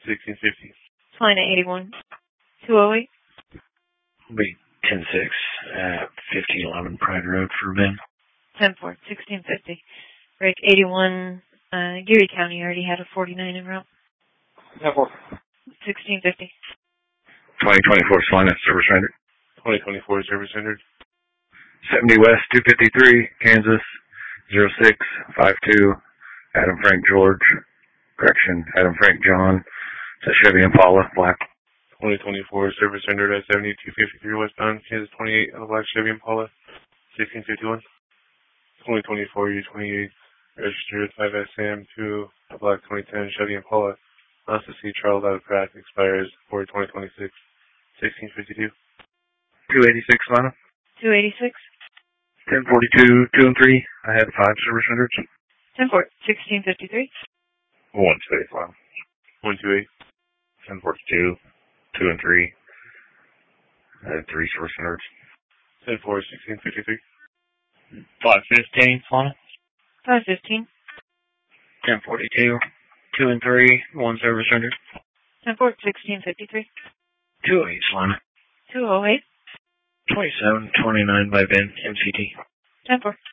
1650. Salina 81. 208. Be 10-6 at 1511 Pride Road for Ben. 10-4. 1650. Break 81. Geary County already had a 49 en route. 10-4. 1650. 2024 Salina Service Rendered. 2024 Service Rendered. 70 West 253 Kansas 0652 Adam Frank George. Correction, Adam Frank John. It's a Chevy Impala, black. 2024 Service Rendered at 7253 westbound Kansas 28 on a black Chevy Impala. 1651. 2024 U28 registered 5SM2 a black 2010 Chevy Impala. Last to see trial out of crack expires for 2026. 1652. 286 Salina. 286. 1042 2 and 3. I had 5 service rendered. 10-4. 1653. 125. 128. 1042 2 and 3. I had 3 service rendered. 10-4. 1653. 515 Salina. 515. 1042 2 and 3. 1 service rendered. 10-4. 1653. 28 Salina. 208. 2729 by Ben, MCT. 10-4.